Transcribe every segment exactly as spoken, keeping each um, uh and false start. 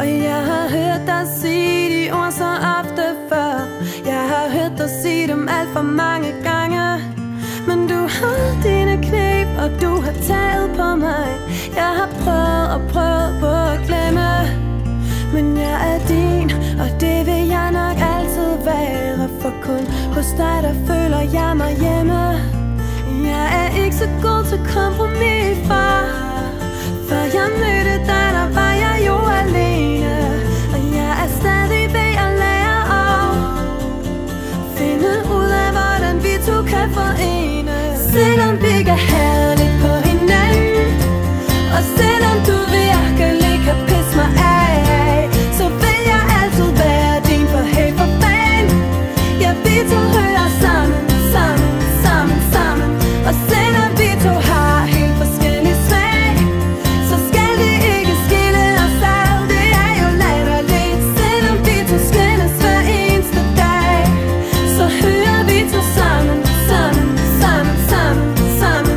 jeg har hørt dig sige de ord så ofte før. Jeg har hørt dig sige dem alt for mange gange. Men du har dine knep, og du har taget på mig. Jeg har prøvet og prøvet på at glemme, men jeg er din, og det vil jeg nok altid være. For kun hos dig, der føler jeg mig hjemme. Jeg er ikke så god til kompromis, far. Før jeg mødte dig, der var jeg jo alene. Og jeg er stadig ved at lære at finde ud af, hvordan vi to kan forene. Selvom vi kan have lidt på hinanden, og selvom du virkelig kan pisse mig af, så vil jeg altid være din, for hey for fan. Ja, vi to hører sammen, sammen, sammen, sammen. Og selvom vi to har helt forskellige smag, så skal det ikke skille os ad. Det er jo latterligt. Selvom vi to skændes hver eneste dag, så hører vi to sammen, sammen, sammen, sammen, sammen.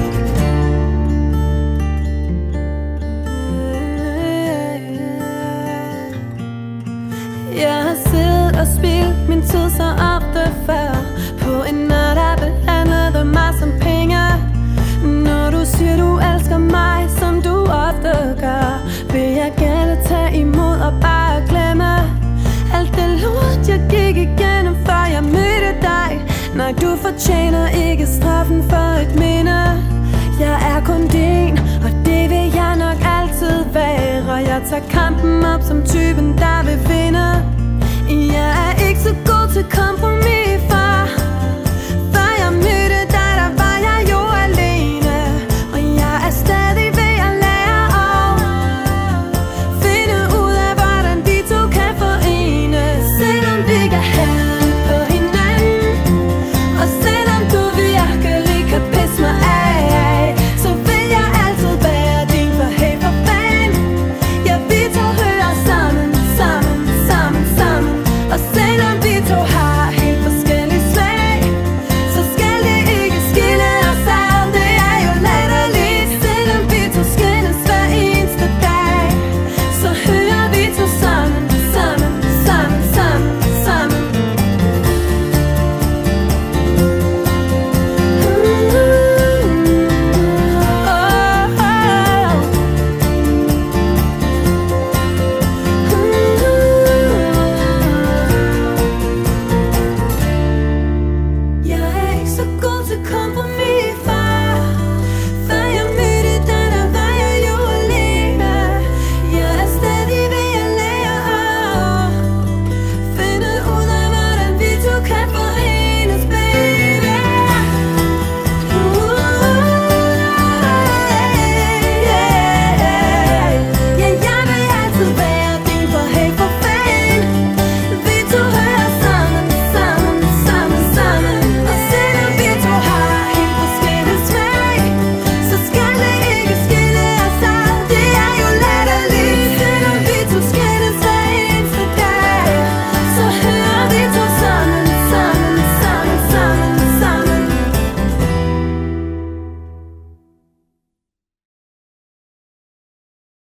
Jeg har siddet og spildt min tid så ofte før på en nat, der behandlede mig som penge. Når du siger du elsker mig, som du ofte gør, vil jeg gerne tage imod og bare glemme alt det lort, jeg gik igennem, før jeg mødte dig. Nej, du fortjener ikke straffen for et minde. Jeg er kun din, og det vil jeg nok altid være. Jeg tager kampen op som typen, der vil vinde. Jeg er ikke så god til kompromis.